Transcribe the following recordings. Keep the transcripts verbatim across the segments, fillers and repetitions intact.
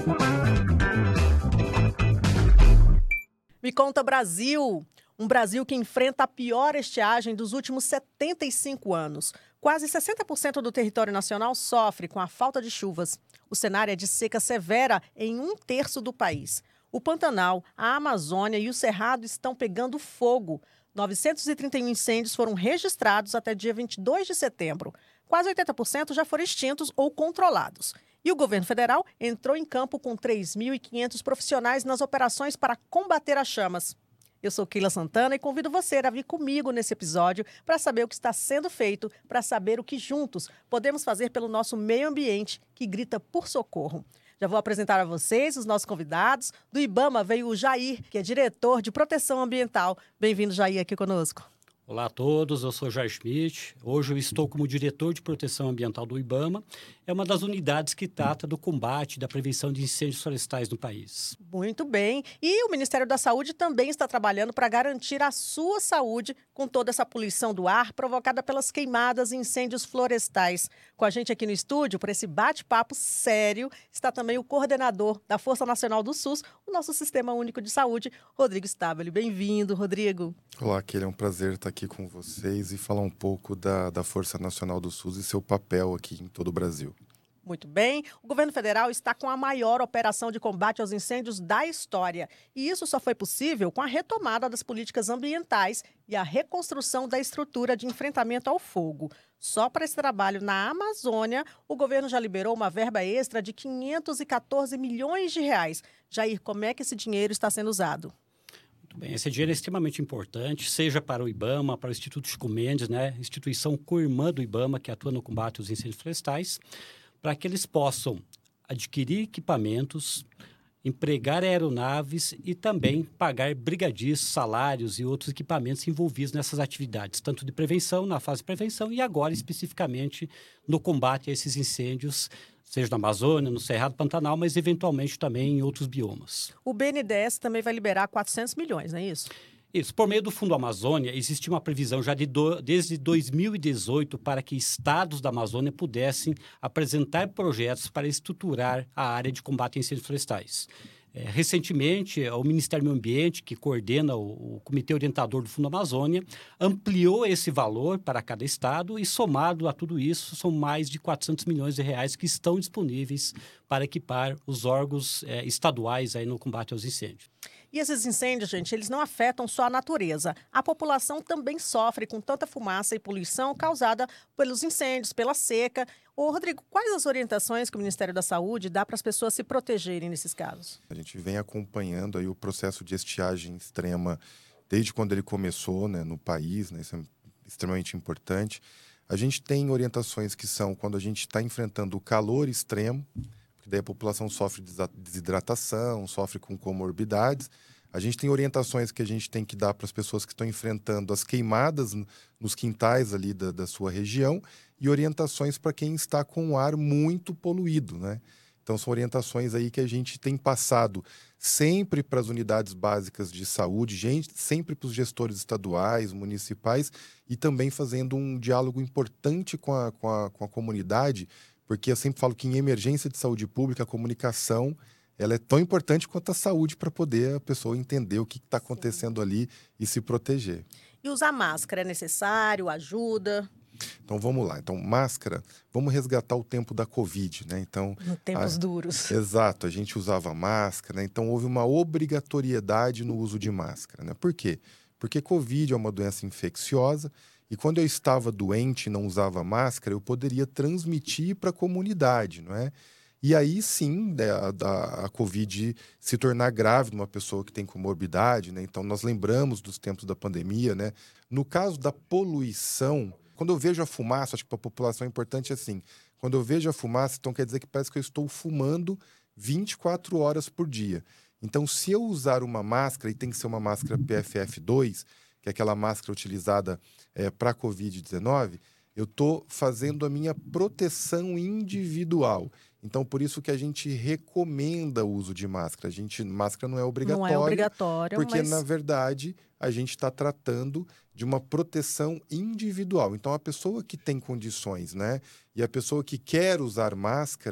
Me conta, Brasil! Um Brasil que enfrenta a pior estiagem dos últimos setenta e cinco anos. Quase sessenta por cento do território nacional sofre com a falta de chuvas. O cenário é de seca severa em um terço do país. O Pantanal, a Amazônia e o Cerrado estão pegando fogo. novecentos e trinta e um incêndios foram registrados até dia vinte e dois de setembro. Quase oitenta por cento já foram extintos ou controlados. E o governo federal entrou em campo com três mil e quinhentos profissionais nas operações para combater as chamas. Eu sou Keila Santana e convido você a vir comigo nesse episódio para saber o que está sendo feito, para saber o que juntos podemos fazer pelo nosso meio ambiente que grita por socorro. Já vou apresentar a vocês os nossos convidados. Do IBAMA veio o Jair, que é diretor de proteção ambiental. Bem-vindo, Jair, aqui conosco. Olá a todos, eu sou Jair Schmidt. Hoje eu estou como diretor de proteção ambiental do IBAMA. É uma das unidades que trata do combate e da prevenção de incêndios florestais no país. Muito bem. E o Ministério da Saúde também está trabalhando para garantir a sua saúde com toda essa poluição do ar provocada pelas queimadas e incêndios florestais. Com a gente aqui no estúdio, por esse bate-papo sério, está também o coordenador da Força Nacional do SUS, o nosso Sistema Único de Saúde, Rodrigo Stabile. Bem-vindo, Rodrigo. Olá, Keila, é um prazer estar aqui com vocês e falar um pouco da, da Força Nacional do SUS e seu papel aqui em todo o Brasil. Muito bem. O governo federal está com a maior operação de combate aos incêndios da história. E isso só foi possível com a retomada das políticas ambientais e a reconstrução da estrutura de enfrentamento ao fogo. Só para esse trabalho na Amazônia, o governo já liberou uma verba extra de quinhentos e quatorze milhões de reais. Jair, como é que esse dinheiro está sendo usado? Muito bem, esse dinheiro é extremamente importante, seja para o IBAMA, para o Instituto Chico Mendes, né, instituição co-irmã do IBAMA, que atua no combate aos incêndios florestais, para que eles possam adquirir equipamentos, empregar aeronaves e também pagar brigadias, salários e outros equipamentos envolvidos nessas atividades, tanto de prevenção, na fase de prevenção e agora especificamente no combate a esses incêndios, seja na Amazônia, no Cerrado, Pantanal, mas eventualmente também em outros biomas. O B N D E S também vai liberar quatrocentos milhões, não é isso? Isso. Por meio do Fundo Amazônia, existe uma previsão já de do, desde dois mil e dezoito para que estados da Amazônia pudessem apresentar projetos para estruturar a área de combate a incêndios florestais. É, recentemente, o Ministério do Meio Ambiente, que coordena o, o Comitê Orientador do Fundo Amazônia, ampliou esse valor para cada estado e, somado a tudo isso, são mais de quatrocentos milhões de reais que estão disponíveis para equipar os órgãos é, estaduais aí no combate aos incêndios. E esses incêndios, gente, eles não afetam só a natureza. A população também sofre com tanta fumaça e poluição causada pelos incêndios, pela seca. Ô, Rodrigo, quais as orientações que o Ministério da Saúde dá para as pessoas se protegerem nesses casos? A gente vem acompanhando aí o processo de estiagem extrema desde quando ele começou, né, no país, né, isso é extremamente importante. A gente tem orientações que são quando a gente está enfrentando o calor extremo, porque daí a população sofre desidratação, sofre com comorbidades. A gente tem orientações que a gente tem que dar para as pessoas que estão enfrentando as queimadas nos quintais ali da, da sua região e orientações para quem está com o ar muito poluído, né? Então, são orientações aí que a gente tem passado sempre para as unidades básicas de saúde, gente, sempre para os gestores estaduais, municipais e também fazendo um diálogo importante com a, com a, com a comunidade, porque eu sempre falo que em emergência de saúde pública, a comunicação ela é tão importante quanto a saúde para poder a pessoa entender o que está acontecendo ali e se proteger. E usar máscara é necessário? Ajuda? Então, vamos lá. Então, máscara, vamos resgatar o tempo da Covid, né? Então, no tempos a... duros. Exato, a gente usava máscara, né? Então houve uma obrigatoriedade no uso de máscara, né? Por quê? Porque Covid é uma doença infecciosa e quando eu estava doente e não usava máscara, eu poderia transmitir para a comunidade, não é? E aí sim, né, a, a, a Covid se tornar grave numa pessoa que tem comorbidade, né? Então nós lembramos dos tempos da pandemia, né? No caso da poluição, quando eu vejo a fumaça, acho que para a população é importante assim, quando eu vejo a fumaça, então quer dizer que parece que eu estou fumando vinte e quatro horas por dia. Então, se eu usar uma máscara, e tem que ser uma máscara P F F dois, que é aquela máscara utilizada é, para a covid dezenove, eu estou fazendo a minha proteção individual. Então, por isso que a gente recomenda o uso de máscara. A gente, máscara não é obrigatório. Não é obrigatório, porque, mas... na verdade, a gente está tratando de uma proteção individual. Então, a pessoa que tem condições, né? E a pessoa que quer usar máscara,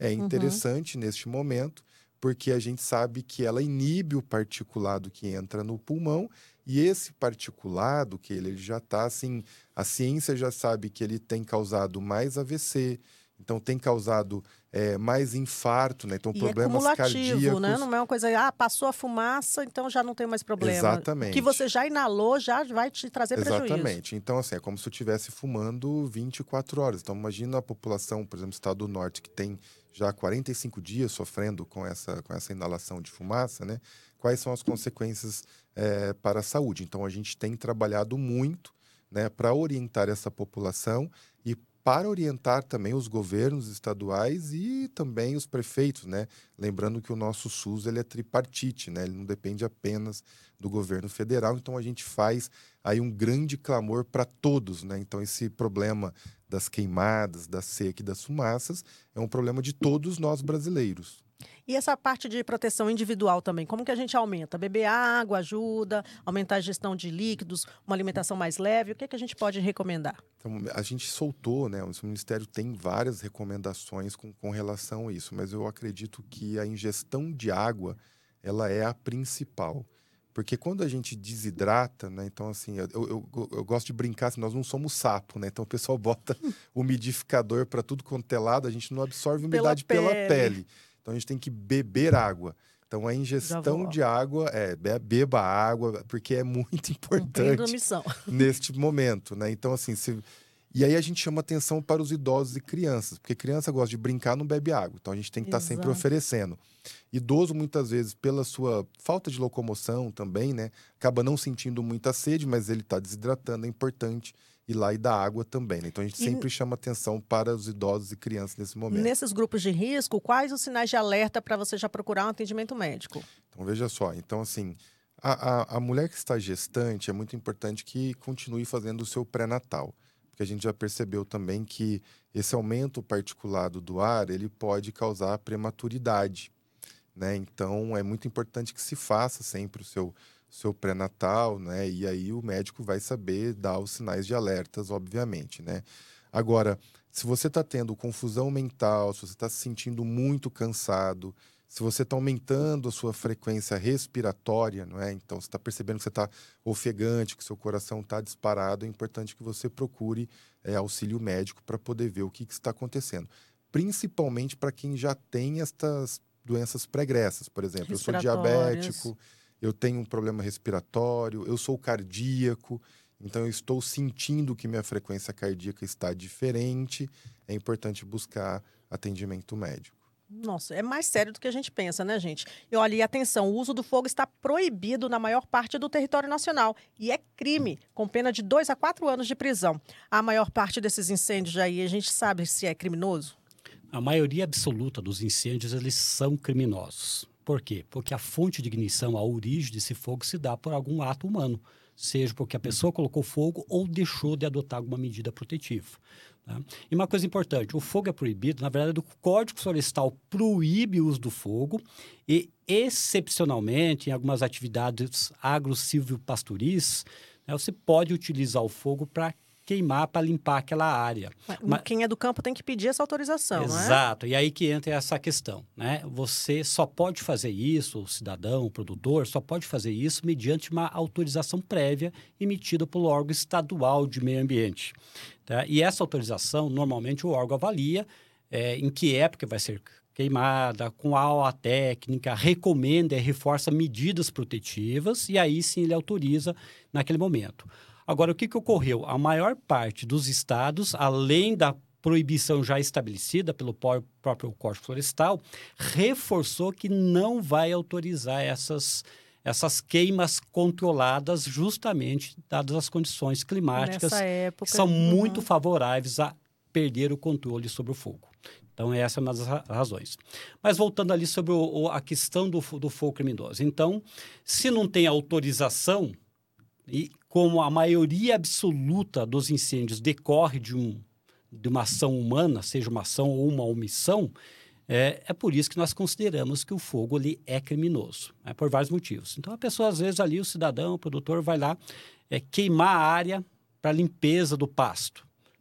é interessante uhum. neste momento, porque a gente sabe que ela inibe o particulado que entra no pulmão, e esse particulado, que ele, ele já está assim, a ciência já sabe que ele tem causado mais A V C, então tem causado é, mais infarto, né? Então e problemas é cardíacos. Né? Não é uma coisa, ah, passou a fumaça, então já não tem mais problema. Exatamente. O que você já inalou já vai te trazer Exatamente. prejuízo. Exatamente. Então, assim, é como se eu estivesse fumando vinte e quatro horas. Então, imagina a população, por exemplo, do estado do norte, que tem já quarenta e cinco dias sofrendo com essa, com essa inalação de fumaça, né? Quais são as consequências é, para a saúde? Então, a gente tem trabalhado muito, né, para orientar essa população e para orientar também os governos estaduais e também os prefeitos, né? Lembrando que o nosso SUS ele é tripartite, né? Ele não depende apenas do governo federal, então a gente faz aí um grande clamor para todos, né? Então esse problema das queimadas, da seca e das fumaças é um problema de todos nós brasileiros. E essa parte de proteção individual também, como que a gente aumenta? Beber água ajuda, aumentar a gestão de líquidos, uma alimentação mais leve, o que, que a gente pode recomendar? Então, a gente soltou, né? O Ministério tem várias recomendações com, com relação a isso, mas eu acredito que a ingestão de água, ela é a principal. Porque quando a gente desidrata, né? Então, assim, eu, eu, eu gosto de brincar, assim, nós não somos sapo, né? Então, o pessoal bota umidificador para tudo quanto é lado, a gente não absorve umidade pela pele. Pela pele. Então, a gente tem que beber água. Então, a ingestão de água, é, beba água, porque é muito importante neste momento, né? Então, assim, se... E aí a gente chama atenção para os idosos e crianças, porque criança gosta de brincar, não bebe água. Então, a gente tem que estar tá sempre oferecendo. Idoso, muitas vezes, pela sua falta de locomoção também, né? Acaba não sentindo muita sede, mas ele está desidratando, é importante ir lá e dar água também, né? Então, a gente e... sempre chama atenção para os idosos e crianças nesse momento. Nesses grupos de risco, quais os sinais de alerta para você já procurar um atendimento médico? Então, veja só. Então, assim, a, a, a mulher que está gestante, é muito importante que continue fazendo o seu pré-natal. Porque a gente já percebeu também que esse aumento particulado do ar, ele pode causar prematuridade, né? Então, é muito importante que se faça sempre o seu, seu pré-natal, né? E aí o médico vai saber dar os sinais de alertas, obviamente, né? Agora, se você está tendo confusão mental, se você está se sentindo muito cansado, se você está aumentando a sua frequência respiratória, não é? Então, você está percebendo que você está ofegante, que seu coração está disparado, é importante que você procure é, auxílio médico para poder ver o que, que está acontecendo. Principalmente para quem já tem estas doenças pregressas, por exemplo. Eu sou diabético, eu tenho um problema respiratório, eu sou cardíaco, então eu estou sentindo que minha frequência cardíaca está diferente, é importante buscar atendimento médico. Nossa, é mais sério do que a gente pensa, né, gente? E olha, e atenção, o uso do fogo está proibido na maior parte do território nacional e é crime, com pena de dois a quatro anos de prisão. A maior parte desses incêndios aí, a gente sabe se é criminoso? A maioria absoluta dos incêndios, eles são criminosos. Por quê? Porque a fonte de ignição, a origem desse fogo se dá por algum ato humano, seja porque a pessoa colocou fogo ou deixou de adotar alguma medida protetiva. Tá? E uma coisa importante, o fogo é proibido, na verdade, o Código Florestal proíbe o uso do fogo e, excepcionalmente, em algumas atividades agro-silvio-pastoris, né, você pode utilizar o fogo para queimar, para limpar aquela área. Mas quem é do campo tem que pedir essa autorização, não é? Exato, e aí que entra essa questão, né? Você só pode fazer isso, o cidadão, o produtor, só pode fazer isso mediante uma autorização prévia emitida pelo órgão estadual de meio ambiente. Tá? E essa autorização, normalmente, o órgão avalia é, em que época vai ser queimada, com qual a técnica, recomenda e reforça medidas protetivas, e aí sim ele autoriza naquele momento. Agora, o que, que ocorreu? A maior parte dos estados, além da proibição já estabelecida pelo próprio Código Florestal, reforçou que não vai autorizar essas, essas queimas controladas justamente dadas as condições climáticas Nessa época, que são uhum. muito favoráveis a perder o controle sobre o fogo. Então, essa é uma das razões. Mas voltando ali sobre o, a questão do, do fogo criminoso. Então, se não tem autorização, e como a maioria absoluta dos incêndios decorre de, um, de uma ação humana, seja uma ação ou uma omissão, é, é por isso que nós consideramos que o fogo ali é criminoso, né, por vários motivos. Então, a pessoa, às vezes, ali, o cidadão, o produtor, vai lá é, queimar a área para limpeza do pasto.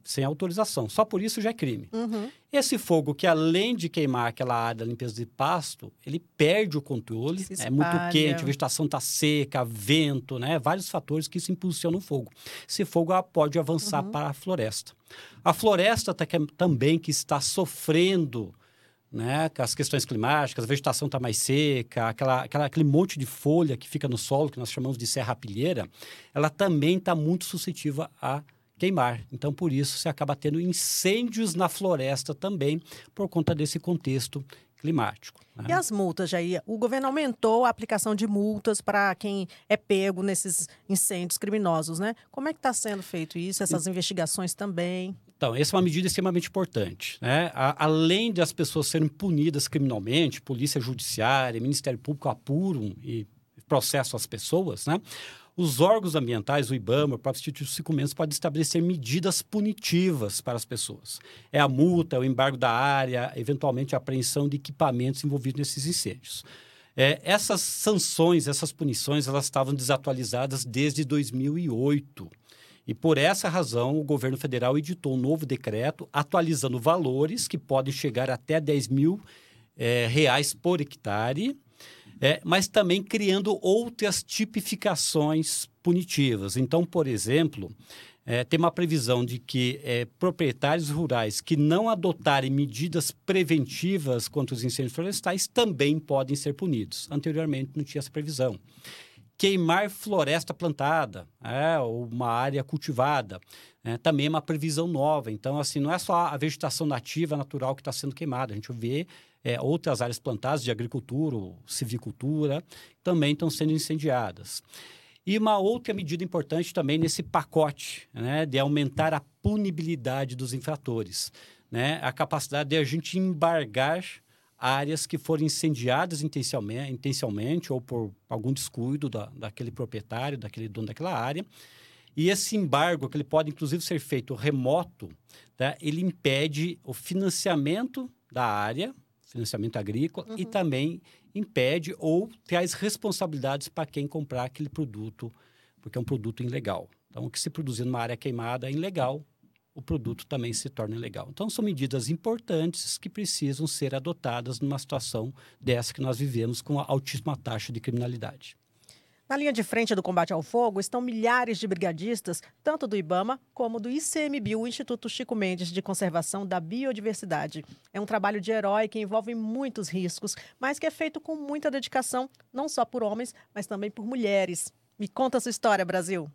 sem autorização. Só por isso já é crime. Uhum. Esse fogo, que além de queimar aquela área da limpeza de pasto, ele perde o controle, é muito quente, a vegetação está seca, vento, né? Vários fatores que isso impulsionam o fogo. Esse fogo pode avançar uhum. para a floresta. A floresta tá, que, também que está sofrendo, né, com as questões climáticas, a vegetação está mais seca, aquela, aquela, aquele monte de folha que fica no solo, que nós chamamos de serrapilheira, ela também está muito suscetível a queimar. Então, por isso, você acaba tendo incêndios na floresta também, por conta desse contexto climático. Né? E as multas, Jair? O governo aumentou a aplicação de multas para quem é pego nesses incêndios criminosos, né? Como é que está sendo feito isso? Essas e... investigações também? Então, essa é uma medida extremamente importante. Né? A, além de as pessoas serem punidas criminalmente, Polícia Judiciária, Ministério Público apuram e processam as pessoas, né? Os órgãos ambientais, o IBAMA, o próprio Instituto Chico Mendes, pode estabelecer medidas punitivas para as pessoas. É a multa, o embargo da área, eventualmente a apreensão de equipamentos envolvidos nesses incêndios. É, essas sanções, essas punições, elas estavam desatualizadas desde dois mil e oito. E por essa razão, o governo federal editou um novo decreto atualizando valores que podem chegar até dez mil é, reais por hectare, É, mas também criando outras tipificações punitivas. Então, por exemplo, é, tem uma previsão de que é, proprietários rurais que não adotarem medidas preventivas contra os incêndios florestais também podem ser punidos. Anteriormente não tinha essa previsão. Queimar floresta plantada, é, ou uma área cultivada, é, também é uma previsão nova. Então, assim, não é só a vegetação nativa, natural que está sendo queimada. A gente vê é, outras áreas plantadas de agricultura, silvicultura, também estão sendo incendiadas. E uma outra medida importante também nesse pacote, né, de aumentar a punibilidade dos infratores, né, a capacidade de a gente embargar áreas que foram incendiadas intencionalmente, intencionalmente ou por algum descuido da, daquele proprietário, daquele dono daquela área. E esse embargo, que ele pode inclusive ser feito remoto, tá? Ele impede o financiamento da área, financiamento agrícola, uhum. e também impede ou traz responsabilidades para quem comprar aquele produto, porque é um produto ilegal. Então, o que se produzir numa área queimada é ilegal, o produto também se torna ilegal. Então, são medidas importantes que precisam ser adotadas numa situação dessa que nós vivemos com a altíssima taxa de criminalidade. Na linha de frente do combate ao fogo estão milhares de brigadistas, tanto do IBAMA como do I C M B I, o Instituto Chico Mendes de Conservação da Biodiversidade. É um trabalho de herói que envolve muitos riscos, mas que é feito com muita dedicação, não só por homens, mas também por mulheres. Me conta a sua história, Brasil.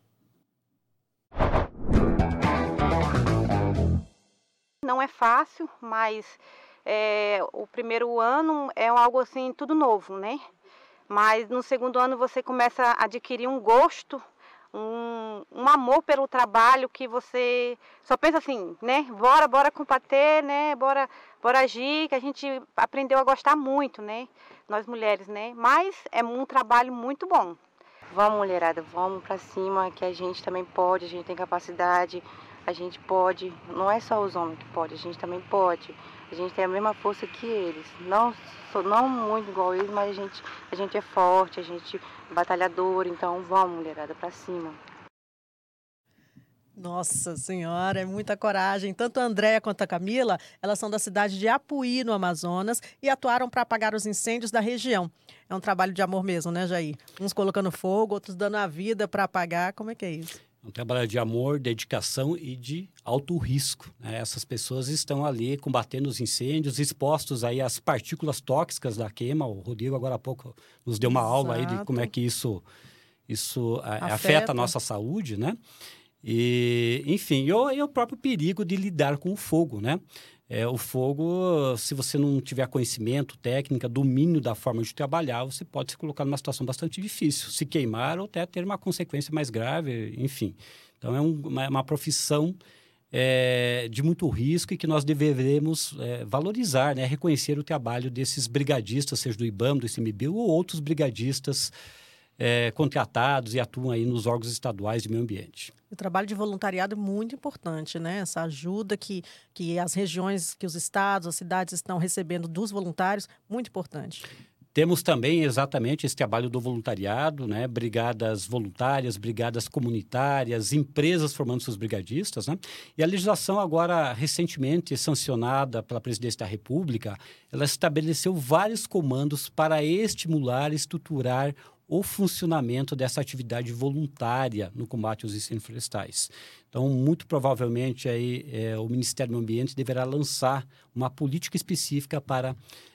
Não é fácil, mas é, o primeiro ano é algo assim, tudo novo, né? Mas no segundo ano você começa a adquirir um gosto, um, um amor pelo trabalho que você só pensa assim, né? Bora, bora combater, né? Bora, bora agir, que a gente aprendeu a gostar muito, né? Nós mulheres, né? Mas é um trabalho muito bom. Vamos, mulherada, vamos pra cima, que a gente também pode, a gente tem capacidade, a gente pode. Não é só os homens que podem, a gente também pode. A gente tem a mesma força que eles. Não, não muito igual eles, mas a gente, a gente é forte, a gente é batalhador. Então, vamos, mulherada, pra cima. Nossa Senhora, é muita coragem. Tanto a Andréia quanto a Camila, elas são da cidade de Apuí, no Amazonas, e atuaram para apagar os incêndios da região. É um trabalho de amor mesmo, né, Jair? Uns colocando fogo, outros dando a vida para apagar. Como é que é isso? É um trabalho de amor, dedicação e de alto risco. Né? Essas pessoas estão ali combatendo os incêndios, expostos aí às partículas tóxicas da queima. O Rodrigo, agora há pouco, nos deu uma Exato. aula aí de como é que isso, isso afeta. afeta a nossa saúde, né? E, enfim, e o, e o próprio perigo de lidar com o fogo, né? É, o fogo, se você não tiver conhecimento, técnica, domínio da forma de trabalhar, você pode se colocar numa situação bastante difícil, se queimar ou até ter uma consequência mais grave, enfim. Então, é um, uma, uma profissão é, de muito risco e que nós deveremos é, valorizar, né? Reconhecer o trabalho desses brigadistas, seja do IBAMA, do I C M B I ou outros brigadistas É, contratados e atuam aí nos órgãos estaduais de meio ambiente. O trabalho de voluntariado é muito importante, né? Essa ajuda que, que as regiões, que os estados, as cidades estão recebendo dos voluntários, muito importante. Temos também exatamente esse trabalho do voluntariado, né? Brigadas voluntárias, brigadas comunitárias, empresas formando seus brigadistas, né? E a legislação agora, recentemente sancionada pela Presidência da República, ela estabeleceu vários comandos para estimular e estruturar o funcionamento dessa atividade voluntária no combate aos incêndios florestais. Então, muito provavelmente, aí, é, o Ministério do Ambiente deverá lançar uma política específica para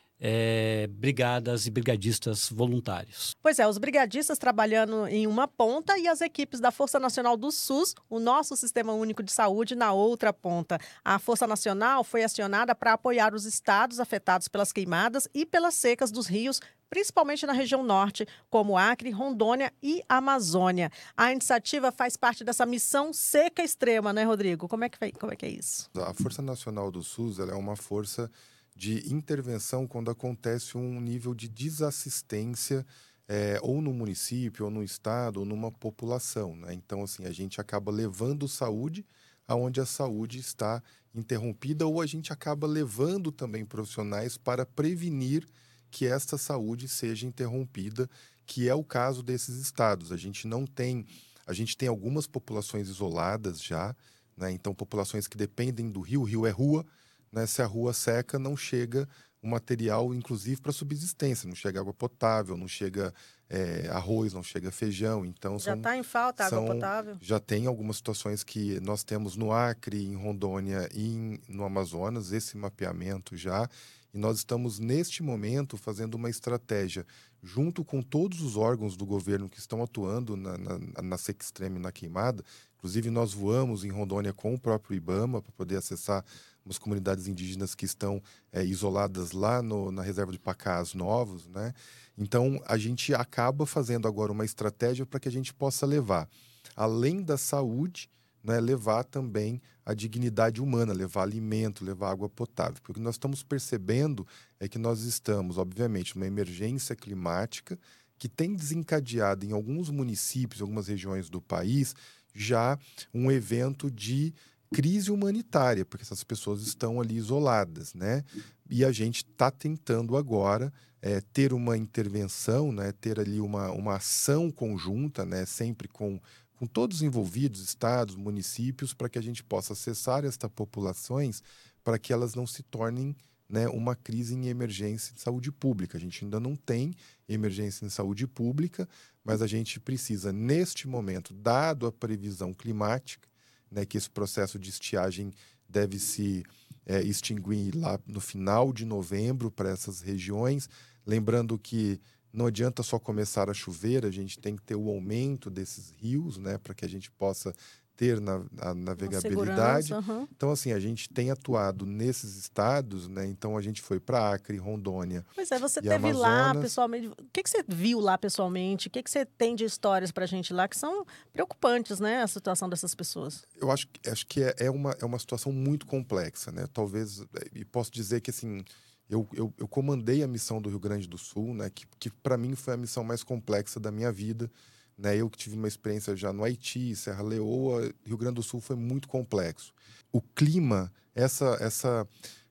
É, brigadas e brigadistas voluntários. Pois é, os brigadistas trabalhando em uma ponta e as equipes da Força Nacional do SUS, o nosso Sistema Único de Saúde, na outra ponta. A Força Nacional foi acionada para apoiar os estados afetados pelas queimadas e pelas secas dos rios, principalmente na região norte, como Acre, Rondônia e Amazônia. A iniciativa faz parte dessa missão seca extrema, né, Rodrigo? Como é que, como é, que é isso? A Força Nacional do SUS ela é uma força de intervenção quando acontece um nível de desassistência é, ou no município, ou no estado, ou numa população, né? Então, assim, a gente acaba levando saúde aonde a saúde está interrompida, ou a gente acaba levando também profissionais para prevenir que esta saúde seja interrompida, que é o caso desses estados. A gente não tem, a gente tem algumas populações isoladas já, né? Então, populações que dependem do rio, o rio é rua, né? Se a rua seca, não chega o material, inclusive, para subsistência. Não chega água potável, não chega é, arroz, não chega feijão. Então, já está em falta são, água potável? Já tem algumas situações que nós temos no Acre, em Rondônia e em, no Amazonas, esse mapeamento já. E nós estamos, neste momento, fazendo uma estratégia, junto com todos os órgãos do governo que estão atuando na, na, na seca extrema e na queimada. Inclusive, nós voamos em Rondônia com o próprio IBAMA para poder acessar umas comunidades indígenas que estão é, isoladas lá no, na reserva de Pacás Novos, né? Então, a gente acaba fazendo agora uma estratégia para que a gente possa levar, além da saúde, né, levar também a dignidade humana, levar alimento, levar água potável. Porque o que nós estamos percebendo é que nós estamos, obviamente, numa emergência climática que tem desencadeado em alguns municípios, algumas regiões do país, já um evento de crise humanitária, porque essas pessoas estão ali isoladas, né? E a gente está tentando agora é, ter uma intervenção, né? Ter ali uma, uma ação conjunta, né? Sempre com, com todos os envolvidos, estados, municípios, para que a gente possa acessar estas populações para que elas não se tornem, né, uma crise em emergência de saúde pública. A gente ainda não tem emergência em saúde pública, mas a gente precisa, neste momento, dado a previsão climática, né, que esse processo de estiagem deve se é, extinguir lá no final de novembro para essas regiões. Lembrando que não adianta só começar a chover, a gente tem que ter o aumento desses rios, né, para que a gente possa ter na, a navegabilidade. Uhum. Então, assim, a gente tem atuado nesses estados, né? Então, a gente foi para Acre, Rondônia. Pois é, você e teve Amazonas. lá pessoalmente. O que, que você viu lá pessoalmente? O que, que você tem de histórias para a gente lá que são preocupantes, né? A situação dessas pessoas. Eu acho, acho que é, é, uma, é uma situação muito complexa, né? Talvez, e posso dizer que, assim, eu, eu, eu comandei a missão do Rio Grande do Sul, né? Que, que para mim foi a missão mais complexa da minha vida. Né, eu que tive uma experiência já no Haiti, Serra Leoa, Rio Grande do Sul foi muito complexo. O clima, essa, essa,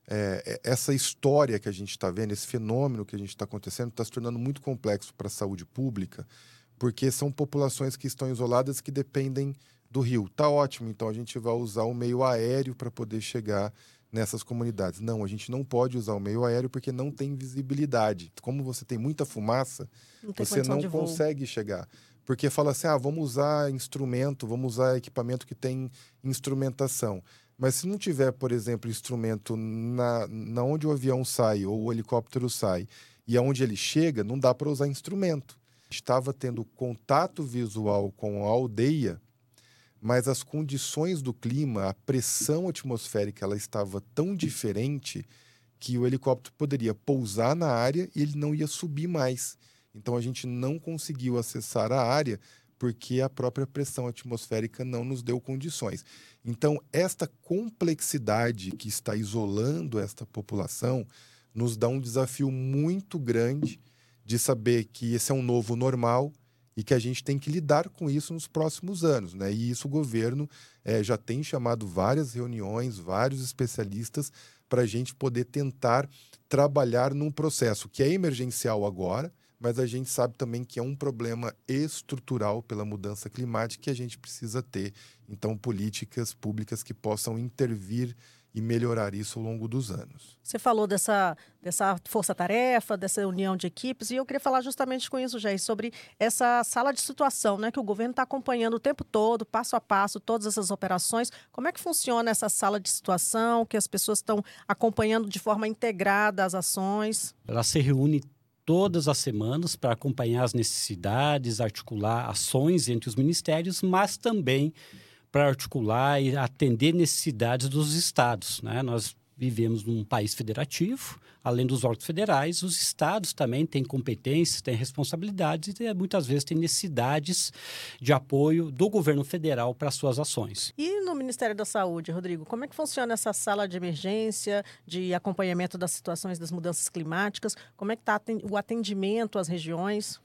é, essa história que a gente está vendo, esse fenômeno que a gente está acontecendo, está se tornando muito complexo para a saúde pública, porque são populações que estão isoladas que dependem do rio. Tá ótimo, então a gente vai usar o meio aéreo para poder chegar nessas comunidades. Não, a gente não pode usar o meio aéreo porque não tem visibilidade. Como você tem muita fumaça, não tem você não de voo. consegue chegar. Porque fala assim, ah, vamos usar instrumento, vamos usar equipamento que tem instrumentação. Mas se não tiver, por exemplo, instrumento na, na onde o avião sai ou o helicóptero sai e aonde ele chega, não dá para usar instrumento. Estava tendo contato visual com a aldeia, mas as condições do clima, a pressão atmosférica, ela estava tão diferente que o helicóptero poderia pousar na área e ele não ia subir mais. Então, a gente não conseguiu acessar a área porque a própria pressão atmosférica não nos deu condições. Então, esta complexidade que está isolando esta população nos dá um desafio muito grande de saber que esse é um novo normal e que a gente tem que lidar com isso nos próximos anos, né? E isso o governo é, já tem chamado várias reuniões, vários especialistas para a gente poder tentar trabalhar num processo que é emergencial agora, mas a gente sabe também que é um problema estrutural pela mudança climática que a gente precisa ter, então, políticas públicas que possam intervir e melhorar isso ao longo dos anos. Você falou dessa, dessa força-tarefa, dessa união de equipes, e eu queria falar justamente com isso, Jair, sobre essa sala de situação, né, que o governo está acompanhando o tempo todo, passo a passo, todas essas operações. Como é que funciona essa sala de situação, que as pessoas estão acompanhando de forma integrada as ações? Ela se reúne todas as semanas para acompanhar as necessidades, articular ações entre os ministérios, mas também para articular e atender necessidades dos estados, né? Nós vivemos num país federativo, além dos órgãos federais, os estados também têm competências, têm responsabilidades e muitas vezes têm necessidades de apoio do governo federal para suas ações. E no Ministério da Saúde, Rodrigo, como é que funciona essa sala de emergência, de acompanhamento das situações das mudanças climáticas? Como é que está o atendimento às regiões?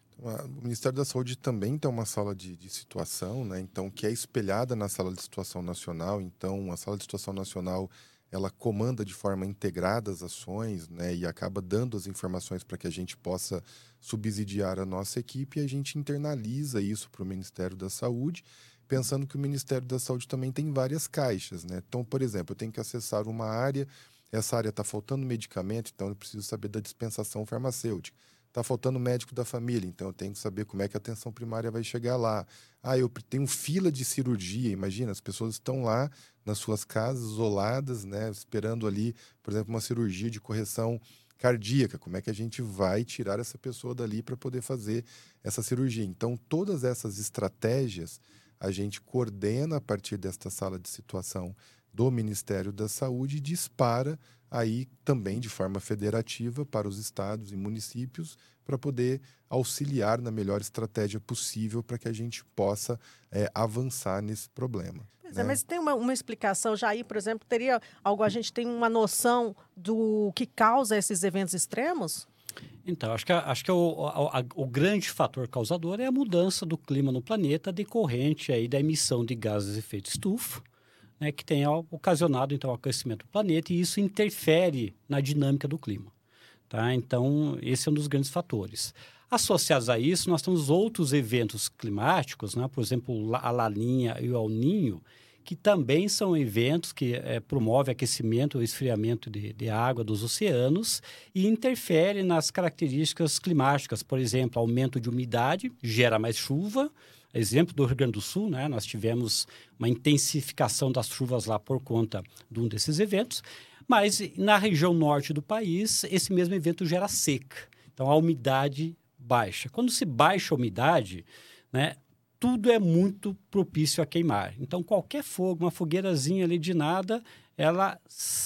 O Ministério da Saúde também tem uma sala de, de situação, né? Então, que é espelhada na sala de situação nacional. Então, a sala de situação nacional, ela comanda de forma integrada as ações, né? E acaba dando as informações para que a gente possa subsidiar a nossa equipe, e a gente internaliza isso para o Ministério da Saúde, pensando que o Ministério da Saúde também tem várias caixas, né? Então, por exemplo, eu tenho que acessar uma área, essa área está faltando medicamento, então eu preciso saber da dispensação farmacêutica. Está faltando médico da família, então eu tenho que saber como é que a atenção primária vai chegar lá. Ah, eu tenho fila de cirurgia, imagina, as pessoas estão lá nas suas casas, isoladas, né, esperando ali, por exemplo, uma cirurgia de correção cardíaca. Como é que a gente vai tirar essa pessoa dali para poder fazer essa cirurgia? Então, todas essas estratégias a gente coordena a partir desta sala de situação do Ministério da Saúde e dispara aí também de forma federativa para os estados e municípios para poder auxiliar na melhor estratégia possível para que a gente possa é, avançar nesse problema. Pois né? é, mas tem uma, uma explicação, Jair, por exemplo, teria algo, a gente tem uma noção do que causa esses eventos extremos? Então, acho que, acho que o, a, o grande fator causador é a mudança do clima no planeta decorrente aí da emissão de gases de efeito estufa, né, que tem ocasionado, então, o aquecimento do planeta, e isso interfere na dinâmica do clima. Tá? Então, esse é um dos grandes fatores. Associados a isso, nós temos outros eventos climáticos, né, por exemplo, a Laninha e o El Niño, que também são eventos que é, promovem aquecimento ou esfriamento de, de água dos oceanos e interferem nas características climáticas. Por exemplo, aumento de umidade gera mais chuva. Exemplo do Rio Grande do Sul, né? Nós tivemos uma intensificação das chuvas lá por conta de um desses eventos, mas na região norte do país, esse mesmo evento gera seca. Então, a umidade baixa. Quando se baixa a umidade, né, tudo é muito propício a queimar. Então, qualquer fogo, uma fogueirazinha ali de nada, ela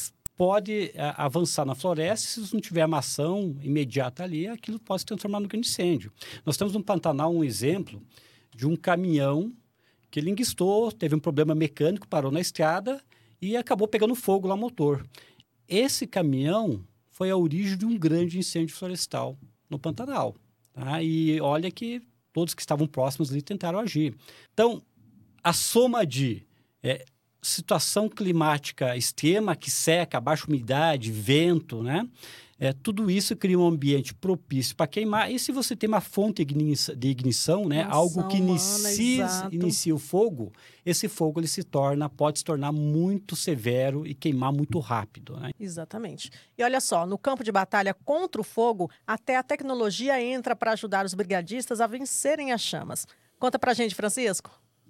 pode a, avançar na floresta. Se não tiver uma ação imediata ali, aquilo pode se transformar num grande incêndio. Nós temos no Pantanal um exemplo de um caminhão que ele enguiçou, teve um problema mecânico, parou na estrada e acabou pegando fogo lá no motor. Esse caminhão foi a origem de um grande incêndio florestal no Pantanal. Tá? E olha que todos que estavam próximos ali tentaram agir. Então, a soma de é, situação climática extrema, que seca, baixa umidade, vento, né? É, tudo isso cria um ambiente propício para queimar. E se você tem uma fonte de ignição, né, Nossa, algo que humana, inicia, inicia o fogo, esse fogo ele se torna, pode se tornar muito severo e queimar muito rápido. Né? Exatamente. E olha só, no campo de batalha contra o fogo, até a tecnologia entra para ajudar os brigadistas a vencerem as chamas. Conta pra gente, Francisco.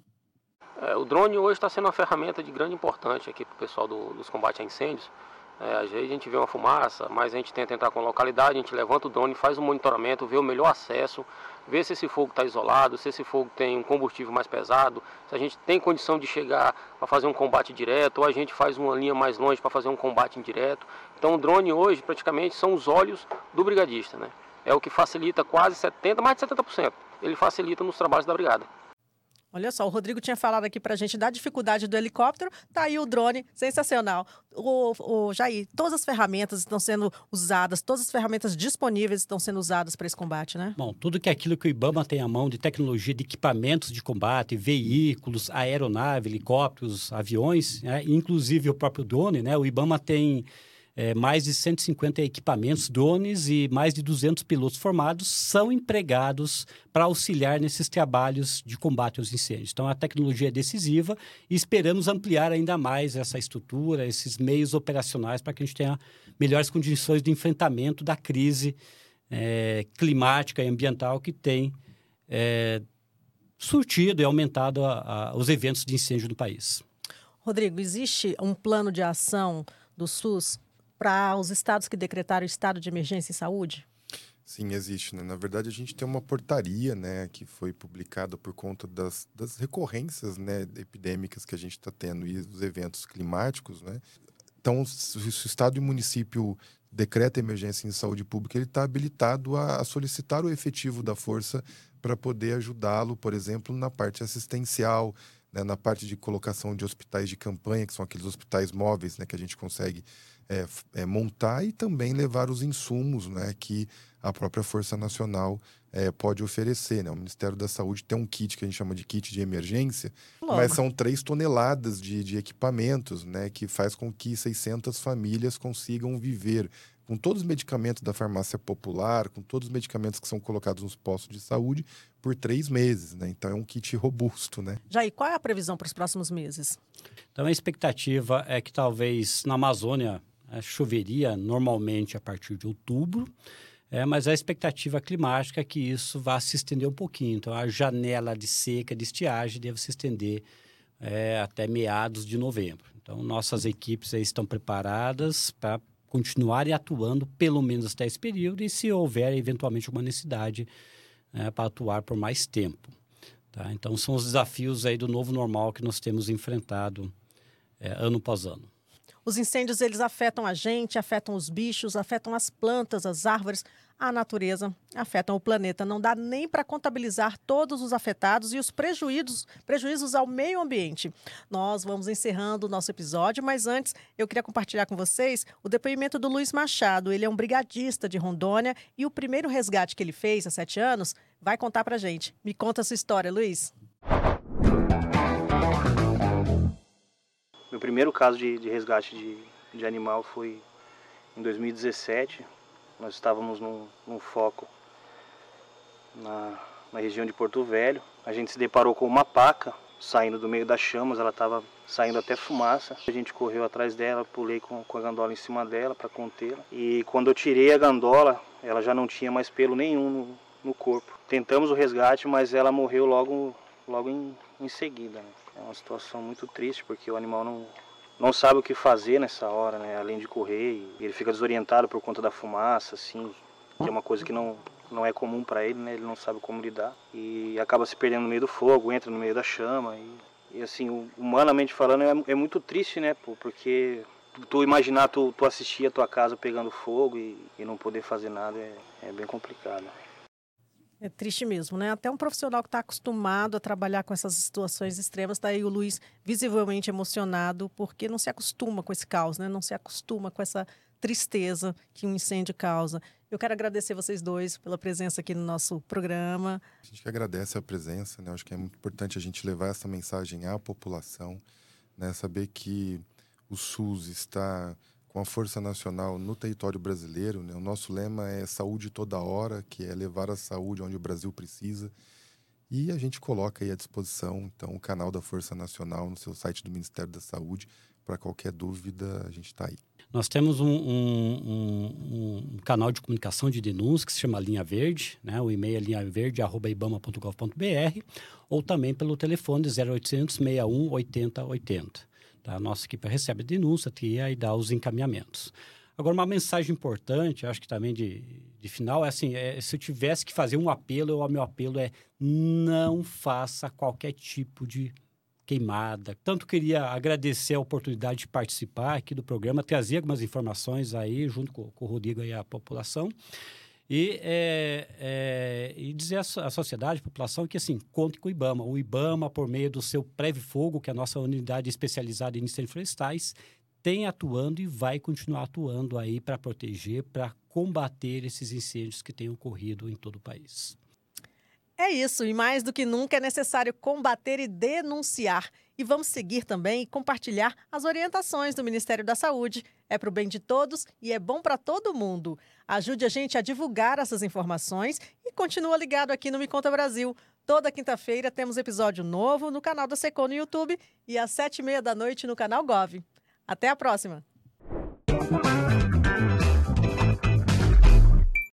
É, o drone hoje está sendo uma ferramenta de grande importância aqui para o pessoal do, dos combates a incêndios. É, às vezes a gente vê uma fumaça, mas a gente tenta entrar com a localidade, a gente levanta o drone, faz um monitoramento, vê o melhor acesso, vê se esse fogo está isolado, se esse fogo tem um combustível mais pesado, se a gente tem condição de chegar para fazer um combate direto, ou a gente faz uma linha mais longe para fazer um combate indireto. Então o drone hoje praticamente são os olhos do brigadista, né? É o que facilita quase setenta por cento, mais de setenta por cento. Ele facilita nos trabalhos da brigada. Olha só, o Rodrigo tinha falado aqui pra gente da dificuldade do helicóptero, tá aí o drone, sensacional. O, o Jair, todas as ferramentas estão sendo usadas, todas as ferramentas disponíveis estão sendo usadas para esse combate, né? Bom, tudo que é aquilo que o IBAMA tem à mão de tecnologia, de equipamentos de combate, veículos, aeronave, helicópteros, aviões, né? Inclusive o próprio drone, né? O IBAMA tem é, mais de cento e cinquenta equipamentos, drones e mais de duzentos pilotos formados são empregados para auxiliar nesses trabalhos de combate aos incêndios. Então, a tecnologia é decisiva e esperamos ampliar ainda mais essa estrutura, esses meios operacionais para que a gente tenha melhores condições de enfrentamento da crise é, climática e ambiental que tem é, surtido e aumentado a, a, os eventos de incêndio no país. Rodrigo, existe um plano de ação do SUS para os estados que decretaram estado de emergência em saúde? Sim, existe. Né? Na verdade, a gente tem uma portaria, né, que foi publicada por conta das, das recorrências, né, epidêmicas que a gente está tendo e dos eventos climáticos. Né? Então, se o estado e o município decreta emergência em saúde pública, ele está habilitado a, a solicitar o efetivo da força para poder ajudá-lo, por exemplo, na parte assistencial, né, na parte de colocação de hospitais de campanha, que são aqueles hospitais móveis, né, que a gente consegue É, é, montar e também levar os insumos, né, que a própria Força Nacional é, pode oferecer. Né? O Ministério da Saúde tem um kit que a gente chama de kit de emergência, Logo. mas são três toneladas de, de equipamentos, né, que faz com que seiscentas famílias consigam viver com todos os medicamentos da farmácia popular, com todos os medicamentos que são colocados nos postos de saúde por três meses. Né? Então, é um kit robusto. Né? Jair, qual é a previsão para os próximos meses? Então, a expectativa é que talvez na Amazônia é, choveria normalmente a partir de outubro, é, mas a expectativa climática é que isso vá se estender um pouquinho. Então, a janela de seca, de estiagem, deve se estender é, até meados de novembro. Então, nossas equipes aí estão preparadas para continuarem atuando pelo menos até esse período e se houver eventualmente uma necessidade é, para atuar por mais tempo. Tá? Então, são os desafios aí do novo normal que nós temos enfrentado é, ano após ano. Os incêndios, eles afetam a gente, afetam os bichos, afetam as plantas, as árvores, a natureza, afetam o planeta. Não dá nem para contabilizar todos os afetados e os prejuízos, prejuízos ao meio ambiente. Nós vamos encerrando o nosso episódio, mas antes eu queria compartilhar com vocês o depoimento do Luiz Machado. Ele é um brigadista de Rondônia e o primeiro resgate que ele fez há sete anos vai contar para a gente. Me conta a sua história, Luiz. Meu primeiro caso de, de resgate de, de animal foi em dois mil e dezessete. Nós estávamos num, num foco na, na região de Porto Velho. A gente se deparou com uma paca saindo do meio das chamas, ela estava saindo até fumaça. A gente correu atrás dela, pulei com, com a gandola em cima dela para contê-la. E quando eu tirei a gandola, ela já não tinha mais pelo nenhum no, no corpo. Tentamos o resgate, mas ela morreu logo, logo em, em seguida. Né? É uma situação muito triste, porque o animal não, não sabe o que fazer nessa hora, né? Além de correr. E ele fica desorientado por conta da fumaça, assim, que é uma coisa que não, não é comum para ele, né? Ele não sabe como lidar. E acaba se perdendo no meio do fogo, entra no meio da chama. E, e assim, humanamente falando, é, é muito triste, né? Porque tu imaginar, tu, tu assistir a tua casa pegando fogo e, e não poder fazer nada é, é bem complicado. É triste mesmo, né? Até um profissional que está acostumado a trabalhar com essas situações extremas, está aí o Luiz visivelmente emocionado, porque não se acostuma com esse caos, né? Não se acostuma com essa tristeza que um incêndio causa. Eu quero agradecer vocês dois pela presença aqui no nosso programa. A gente que agradece a presença, né? Acho que é muito importante a gente levar essa mensagem à população, né? Saber que o SUS está com a Força Nacional no território brasileiro, né? O nosso lema é saúde toda hora, que é levar a saúde onde o Brasil precisa. E a gente coloca aí à disposição, então, o canal da Força Nacional no seu site do Ministério da Saúde. Para qualquer dúvida, a gente está aí. Nós temos um, um, um, um canal de comunicação de denúncia que se chama Linha Verde, né? O e-mail é linha verde arroba ibama ponto gov ponto br, ou também pelo telefone zero oitocentos, sessenta e um, oitenta, oitenta. Tá? A nossa equipe recebe a denúncia e aí dá os encaminhamentos. Agora, uma mensagem importante, acho que também de, de final, é assim, é, se eu tivesse que fazer um apelo, o meu apelo é não faça qualquer tipo de queimada. Tanto queria agradecer a oportunidade de participar aqui do programa, trazer algumas informações aí, junto com, com o Rodrigo e a população. E, é, é, e dizer à sociedade, à população, que assim, conte com o IBAMA. O IBAMA, por meio do seu Previfogo, que é a nossa unidade especializada em incêndios florestais, tem atuando e vai continuar atuando aí para proteger, para combater esses incêndios que têm ocorrido em todo o país. É isso, e mais do que nunca é necessário combater e denunciar. E vamos seguir também e compartilhar as orientações do Ministério da Saúde. É para o bem de todos e é bom para todo mundo. Ajude a gente a divulgar essas informações e continua ligado aqui no Me Conta Brasil. Toda quinta-feira temos episódio novo no canal da Secom no YouTube e às sete e meia da noite no canal Gov. Até a próxima!